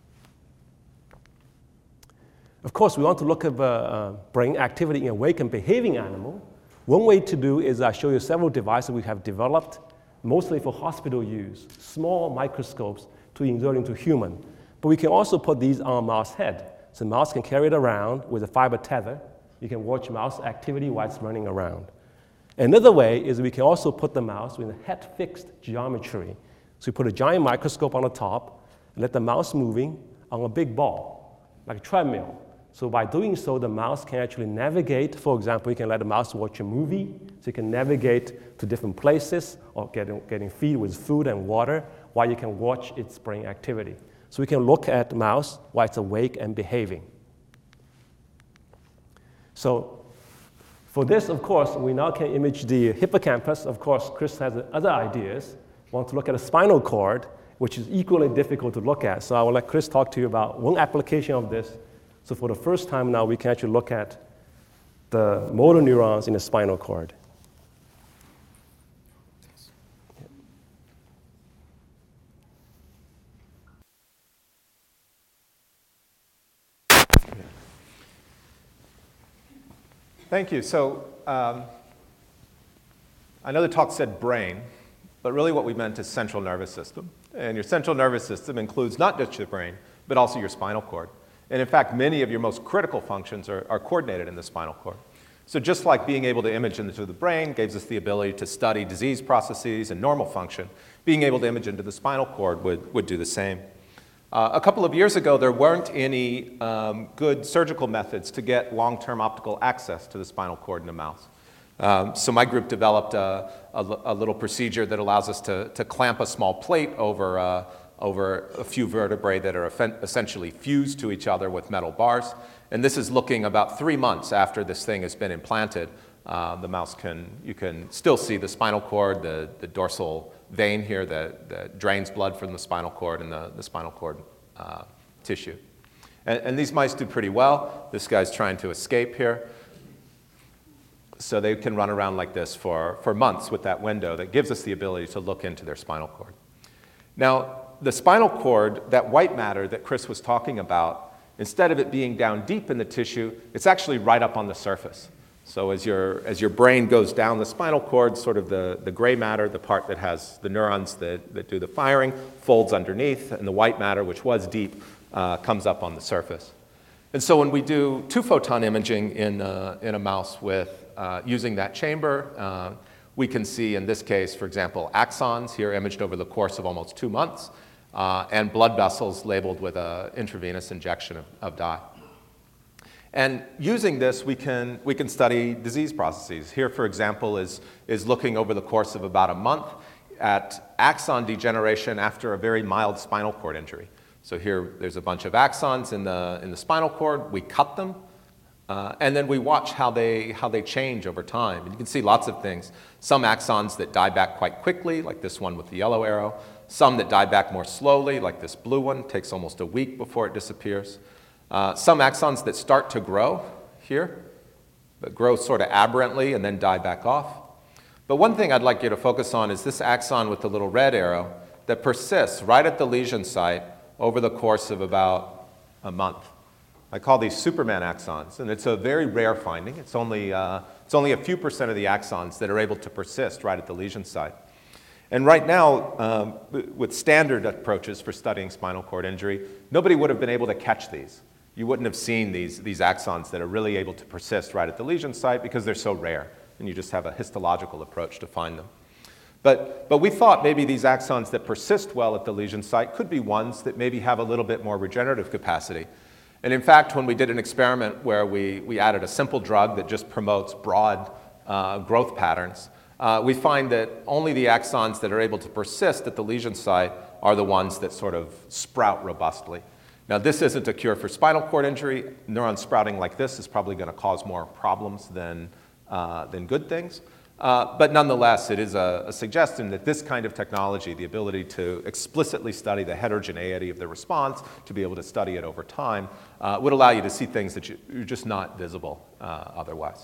B: Of course, we want to look at uh, uh, brain activity in awake and behaving animal. One way to do is I show you several devices we have developed, mostly for hospital use, small microscopes to insert into human. But we can also put these on a mouse head. So the mouse can carry it around with a fiber tether. You can watch mouse activity while it's running around. Another way is we can also put the mouse with a head-fixed geometry. So we put a giant microscope on the top and let the mouse moving on a big ball, like a treadmill. So by doing so, the mouse can actually navigate. For example, you can let the mouse watch a movie, so you can navigate to different places or getting, getting feed with food and water while you can watch its brain activity. So we can look at the mouse while it's awake and behaving. So for this, of course, we now can image the hippocampus. Of course, Chris has other ideas. We want to look at a spinal cord, which is equally difficult to look at. So I will let Chris talk to you about one application of this. So for the first time now, we can actually look at the motor neurons in the spinal cord.
E: Thank you. So um, I know the talk said brain, but really what we meant is central nervous system. And your central nervous system includes not just your brain, but also your spinal cord. And in fact, many of your most critical functions are, are coordinated in the spinal cord. So just like being able to image into the brain gives us the ability to study disease processes and normal function, being able to image into the spinal cord would, would do the same. Uh, a couple of years ago, there weren't any um, good surgical methods to get long-term optical access to the spinal cord in a mouse. Um, so my group developed a, a, a little procedure that allows us to, to clamp a small plate over, uh, over a few vertebrae that are essentially fused to each other with metal bars. And this is looking about three months after this thing has been implanted. Uh, the mouse can, you can still see the spinal cord, the, the dorsal vein here that, that drains blood from the spinal cord and the, the spinal cord uh, tissue. And, and these mice do pretty well. This guy's trying to escape here. So they can run around like this for, for months with that window that gives us the ability to look into their spinal cord. Now, the spinal cord, that white matter that Chris was talking about, instead of it being down deep in the tissue, it's actually right up on the surface. So as your, as your brain goes down the spinal cord, sort of the, the gray matter, the part that has the neurons that, that do the firing, folds underneath, and the white matter, which was deep, uh, comes up on the surface. And so when we do two-photon imaging in, uh, in a mouse with, uh, using that chamber, uh, we can see, in this case, for example, axons here imaged over the course of almost two months, uh, and blood vessels labeled with an intravenous injection of, of dye. And using this, we can, we can study disease processes. Here, for example, is, is looking over the course of about a month at axon degeneration after a very mild spinal cord injury. So here, there's a bunch of axons in the, in the spinal cord. We cut them, uh, and then we watch how they, how they change over time. And you can see lots of things. Some axons that die back quite quickly, like this one with the yellow arrow. Some that die back more slowly, like this blue one, takes almost a week before it disappears. Uh, some axons that start to grow here, but grow sort of aberrantly and then die back off. But one thing I'd like you to focus on is this axon with the little red arrow that persists right at the lesion site over the course of about a month. I call these Superman axons, and it's a very rare finding. It's only, uh, it's only a few percent of the axons that are able to persist right at the lesion site. And right now, um, with standard approaches for studying spinal cord injury, nobody would have been able to catch these. You wouldn't have seen these, these axons that are really able to persist right at the lesion site because they're so rare, and you just have a histological approach to find them. But, but we thought maybe these axons that persist well at the lesion site could be ones that maybe have a little bit more regenerative capacity. And in fact, when we did an experiment where we, we added a simple drug that just promotes broad uh, growth patterns, uh, we find that only the axons that are able to persist at the lesion site are the ones that sort of sprout robustly. Now, this isn't a cure for spinal cord injury. Neuron sprouting like this is probably going to cause more problems than, uh, than good things. Uh, but nonetheless, it is a, a suggestion that this kind of technology, the ability to explicitly study the heterogeneity of the response, to be able to study it over time, uh, would allow you to see things that you, you're just not visible uh, otherwise.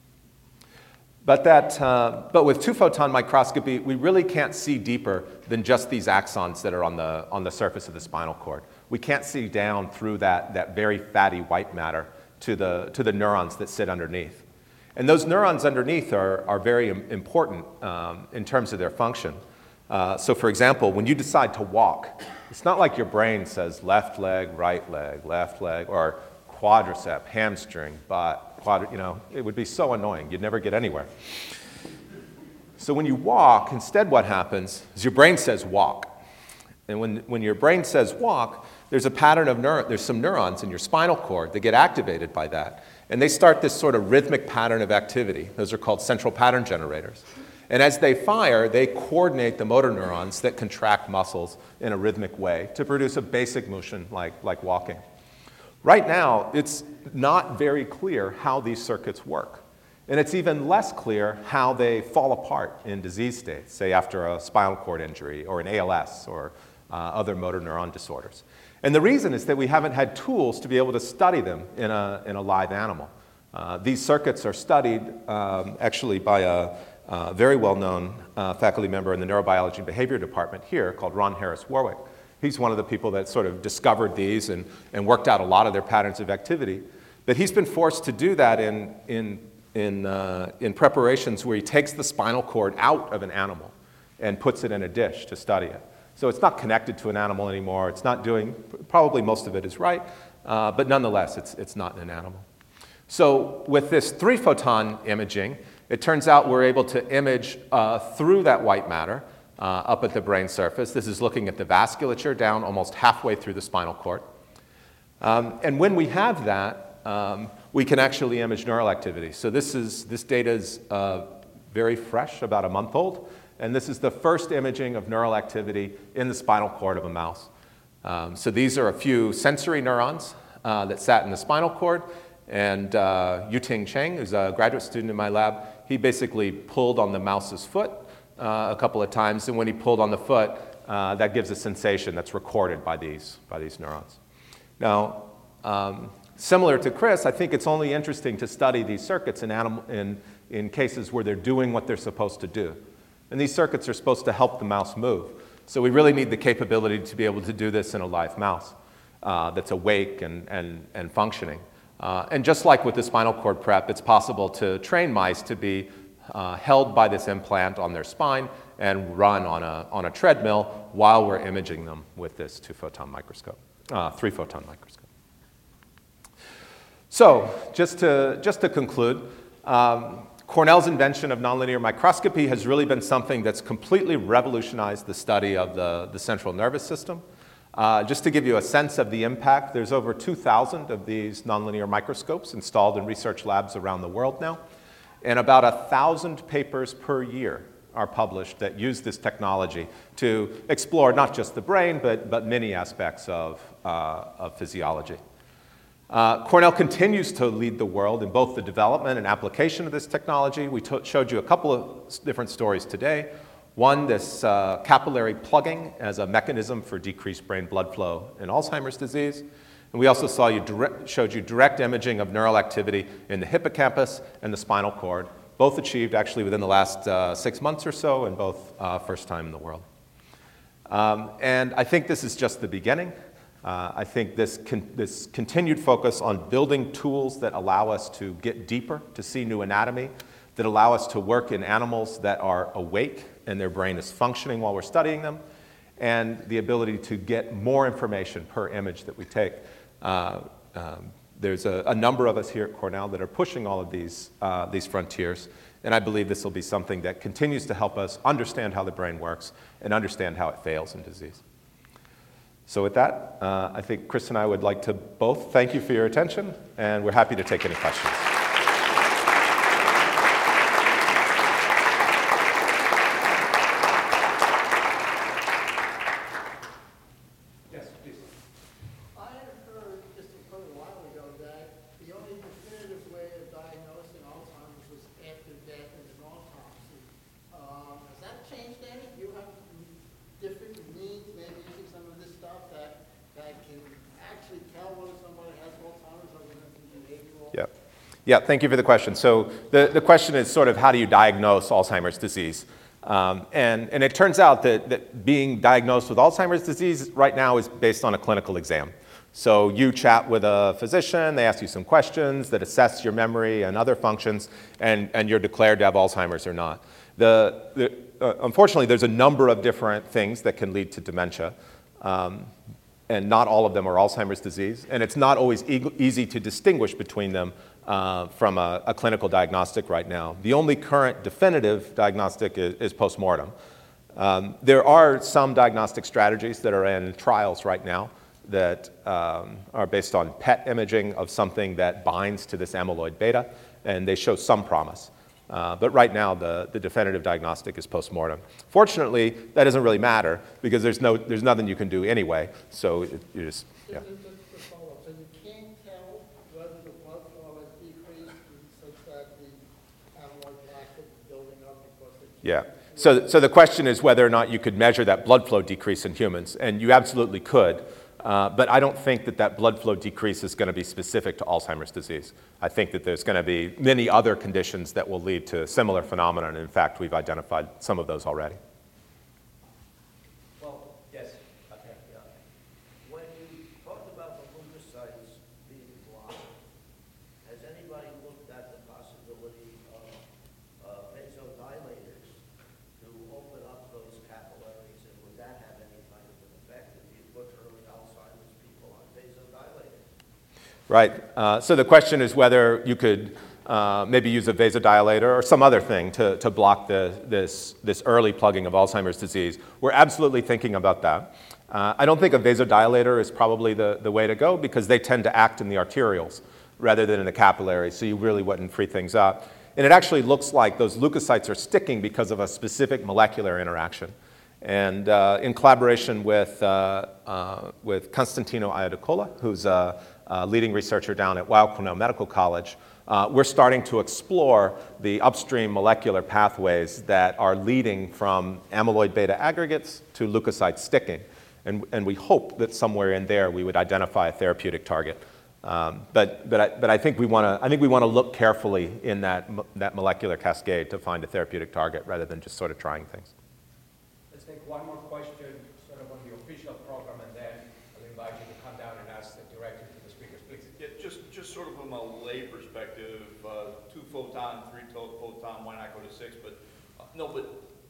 E: But, that, uh, but with two-photon microscopy, we really can't see deeper than just these axons that are on the, on the surface of the spinal cord. We can't see down through that, that very fatty white matter to the, to the neurons that sit underneath. And those neurons underneath are, are very important um, in terms of their function. Uh, so for example, when you decide to walk, it's not like your brain says left leg, right leg, left leg, or quadricep, hamstring, butt, quadri, you know, it would be so annoying. You'd never get anywhere. So when you walk, instead what happens is your brain says walk. And when, when your brain says walk, there's a pattern of neurons, there's some neurons in your spinal cord that get activated by that. And they start this sort of rhythmic pattern of activity. Those are called central pattern generators. And as they fire, they coordinate the motor neurons that contract muscles in a rhythmic way to produce a basic motion like, like walking. Right now, it's not very clear how these circuits work. And it's even less clear how they fall apart in disease states, say after a spinal cord injury or an A L S or uh, other motor neuron disorders. And the reason is that we haven't had tools to be able to study them in a, in a live animal. Uh, these circuits are studied um, actually by a, a very well-known uh, faculty member in the neurobiology and behavior department here called Ron Harris Warwick. He's one of the people that sort of discovered these and, and worked out a lot of their patterns of activity. But he's been forced to do that in, in, in, uh, in preparations where he takes the spinal cord out of an animal and puts it in a dish to study it. So it's not connected to an animal anymore. It's not doing, probably most of it is right, uh, but nonetheless, it's, it's not an animal. So with this three-photon imaging, it turns out we're able to image uh, through that white matter uh, up at the brain surface. This is looking at the vasculature down almost halfway through the spinal cord. Um, and when we have that, um, we can actually image neural activity. So this, is, this data is uh, very fresh, about a month old. And this is the first imaging of neural activity in the spinal cord of a mouse. Um, so these are a few sensory neurons uh, that sat in the spinal cord. And uh, Yuting Cheng, who's a graduate student in my lab, he basically pulled on the mouse's foot uh, a couple of times. And when he pulled on the foot, uh, that gives a sensation that's recorded by these, by these neurons. Now, um, similar to Chris, I think it's only interesting to study these circuits in, animal, in, in cases where they're doing what they're supposed to do. And these circuits are supposed to help the mouse move. So we really need the capability to be able to do this in a live mouse uh, that's awake and, and, and functioning. Uh, and just like with the spinal cord prep, it's possible to train mice to be uh, held by this implant on their spine and run on a, on a treadmill while we're imaging them with this two-photon microscope, uh, three-photon microscope. So just to, just to conclude, um, Cornell's invention of nonlinear microscopy has really been something that's completely revolutionized the study of the, the central nervous system. Uh, just to give you a sense of the impact, there's over two thousand of these nonlinear microscopes installed in research labs around the world now. And about one thousand papers per year are published that use this technology to explore not just the brain, but, but many aspects of, uh, of physiology. Uh, Cornell continues to lead the world in both the development and application of this technology. We showed you a couple of different stories today. One, this uh, capillary plugging as a mechanism for decreased brain blood flow in Alzheimer's disease. And And we also saw you direct, showed you direct imaging of neural activity in the hippocampus and the spinal cord, both achieved actually within the last uh, six months or so, and both uh, first time in the world. Um, and I think this is just the beginning. Uh, I think this, con this continued focus on building tools that allow us to get deeper, to see new anatomy, that allow us to work in animals that are awake and their brain is functioning while we're studying them, and the ability to get more information per image that we take. Uh, um, there's a, a number of us here at Cornell that are pushing all of these, uh, these frontiers, and I believe this will be something that continues to help us understand how the brain works and understand how it fails in disease. So with that, uh, I think Chris and I would like to both thank you for your attention, and we're happy to take any questions.
C: Yes, please.
F: I had heard just a little while ago that the only definitive way of diagnosing Alzheimer's was after death and an autopsy. Um, has that changed any? Do you have different means, maybe using some of this stuff that, that can actually tell whether somebody has Alzheimer's or whether it's behavioral?
E: Yeah. Yeah, thank you for the question. So the, the question is sort of how do you diagnose Alzheimer's disease? Um, and, and it turns out that, that being diagnosed with Alzheimer's disease right now is based on a clinical exam. So you chat with a physician, they ask you some questions that assess your memory and other functions, and, and you're declared to have Alzheimer's or not. The, the, uh, unfortunately, there's a number of different things that can lead to dementia, um, and not all of them are Alzheimer's disease, and it's not always e easy to distinguish between them uh, from a, a clinical diagnostic right now. The only current definitive diagnostic is, is postmortem. Um, there are some diagnostic strategies that are in trials right now that um, are based on P E T imaging of something that binds to this amyloid beta, and they show some promise. Uh, but right now, the, the definitive diagnostic is postmortem. Fortunately, that doesn't really matter because there's, no, there's nothing you can do anyway, so it, you just, yeah.
F: Just, just to follow up, so you can't tell whether the blood flow has decreased such that the amyloid plaque is building up because it
E: Yeah. So, so the question is whether or not you could measure that blood flow decrease in humans, and you absolutely could. Uh, but I don't think that that blood flow decrease is going to be specific to Alzheimer's disease. I think that there's going to be many other conditions that will lead to similar phenomena, and in fact, we've identified some of those already.
G: Well, yes, okay, yeah. When you talked about the leukocytes being blocked, has anybody looked at the possibility of uh, vasodilators to open up those capillaries, and would that have any kind of an effect if you put early Alzheimer's people on vasodilators?
E: Right. Uh, so the question is whether you could uh, maybe use a vasodilator or some other thing to, to block the, this, this early plugging of Alzheimer's disease. We're absolutely thinking about that. Uh, I don't think a vasodilator is probably the, the way to go because they tend to act in the arterioles rather than in the capillaries, so you really wouldn't free things up. And it actually looks like those leukocytes are sticking because of a specific molecular interaction. And uh, in collaboration with, uh, uh, with Constantino Iodicola, who's a, a leading researcher down at Weill Cornell Medical College, uh, we're starting to explore the upstream molecular pathways that are leading from amyloid beta aggregates to leukocyte sticking. And, and we hope that somewhere in there we would identify a therapeutic target. Um, but, but, I, but I think we want to I think we want to look carefully in that, that molecular cascade to find a therapeutic target rather than just sort of trying things.
H: Let's take one more question, sort of on the official program, and then I'll invite you to come down and ask the director to the speakers, please.
I: Yeah, just, just sort of from a lay perspective, uh, two photon, three photon, why not go to six? But uh, no, but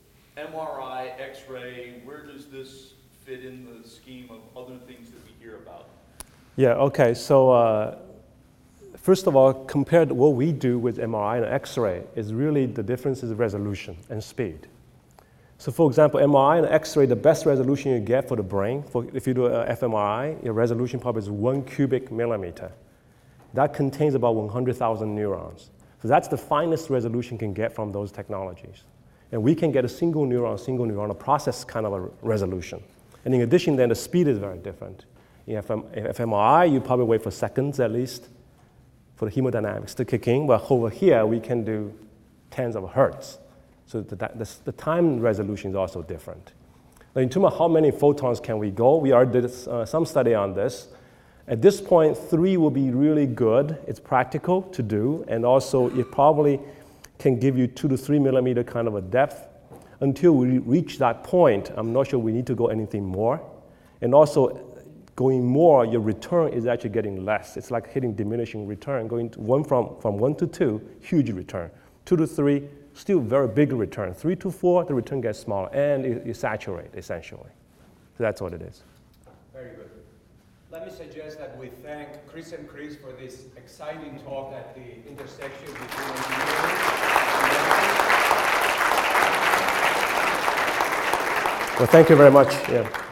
I: M R I, X-ray, where does this fit in the scheme of other things that we hear about?
B: Yeah, okay, so uh, first of all, compared to what we do with M R I and X-ray is really the difference is resolution and speed. So for example, M R I and X-ray, the best resolution you get for the brain, for, if you do a f M R I, your resolution probably is one cubic millimeter. That contains about one hundred thousand neurons. So that's the finest resolution you can get from those technologies. And we can get a single neuron, single neuron, a process kind of a resolution. And in addition, then the speed is very different. In f M R I, you probably wait for seconds at least for the hemodynamics to kick in. But over here, we can do tens of hertz. So the, the, the time resolution is also different. Now, in terms of how many photons can we go, we already did uh, some study on this. At this point, three will be really good. It's practical to do, and also it probably can give you two to three millimeter kind of a depth. Until we reach that point, I'm not sure we need to go anything more. And also, going more, your return is actually getting less. It's like hitting diminishing return. Going to one from, from one to two, huge return. Two to three, still very big return. Three to four, the return gets smaller, and it, it saturates, essentially. So that's what it is.
H: Very good. Let me suggest that we thank Chris and Chris for this exciting talk at the intersection between engineering and
B: Well, thank you very much. Yeah.